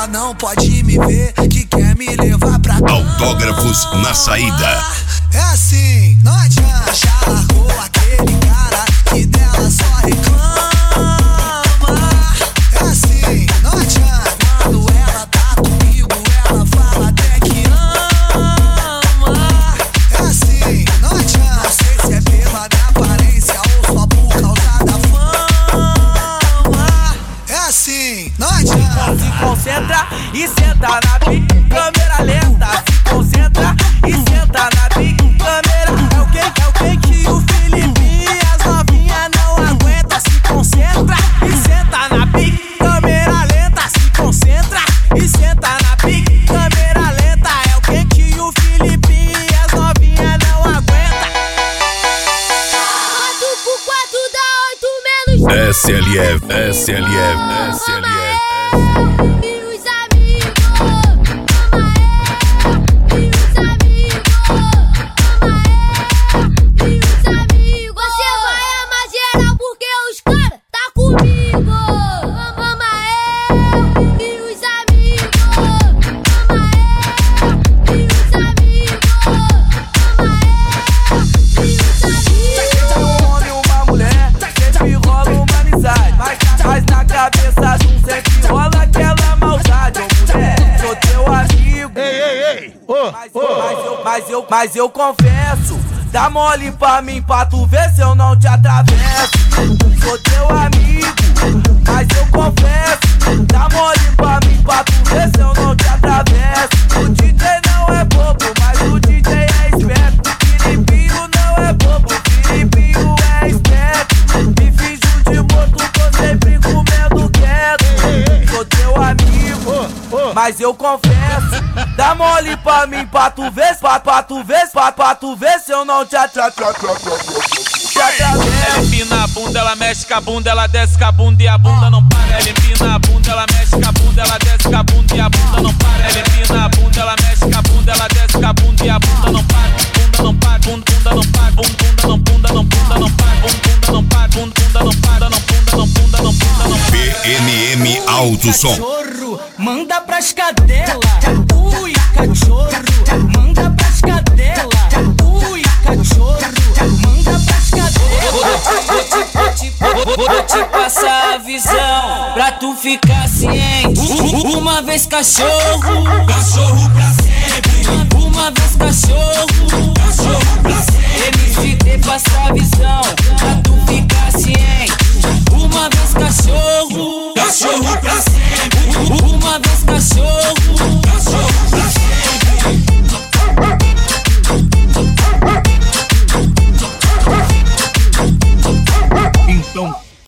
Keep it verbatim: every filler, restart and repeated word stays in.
não pode me ver, que quer me levar pra cama. Autógrafos na saída. É assim, não adianta. Já largou aquele cara que dela só reclama. É assim, não adianta. Quando ela tá comigo, ela fala até que ama. É assim, não adianta. Não sei se é pela minha aparência ou só por causa da fama. É assim, não adianta. Se concentra e senta na pique, câmera lenta. Se concentra e senta na pique, câmera. É o que, é o que que o Felipe e as novinhas não aguentam. Se concentra e senta na pique, câmera lenta. Se concentra e senta na pique, câmera lenta. É o que que o Felipe e as novinhas não aguentam. quatro por quatro dá oito menos S L F, S L F, S L F. E os amigos, mama é. E os amigos, mama é. E os amigos, você vai amar geral porque os cara tá comigo. Mama é. E os amigos, mama é. E os amigos, mama é. E os amigos. Um homem, uma mulher, sempre rola uma amizade. Mas, mas na cabeça de um sempre rola aquela maldade. Ô mulher, sou teu amigo. Ei, ei, ei! Ô, Mas, ô! mas, eu, mas, eu, mas eu confesso, dá mole pra mim pra tu ver se eu não te atravesso. Sou teu amigo, mas eu confesso, dá mole pra mim pra tu ver se eu não te atravesso. O D J não é bobo, mas o D J é esperto. Filipinho não é bobo, Filipinho é esperto. Me finjo de morto, tô sempre comendo quieto. Sou teu amigo, mas eu confesso, dá mole pra mim pra tu ver, pra, pra tu ver, pra, pra tu ver se eu não te atravesso. Ela empina a bunda, ela mexe com a bunda, ela desce com a bunda e a bunda não para. Ela empina a bunda, ela mexe com a bunda, ela desce com a bunda e a bunda não para. Ela empina a bunda, ela mexe com a bunda, ela desce com a bunda e a bunda não para. Bunda não para, bunda, bunda não para, bunda, bunda não, bunda não, bunda não para, bunda, bunda não para, bunda, bunda não para, não, bunda não, bunda não, bunda não para. B M M Alto Som. Cachorro, manda pras cadela. Ui, cachorro, manda pras cadela. Ui, cachorro, manda pras cadela. Vou te, vou te, vou te passar a visão pra tu ficar ciente. Uma vez cachorro, cachorro pra sempre. Uma vez cachorro, cachorro pra sempre. M C T passa a visão pra tu ficar ciente. Uma vez cachorro, cachorro pra sempre. Uma vez cachorro,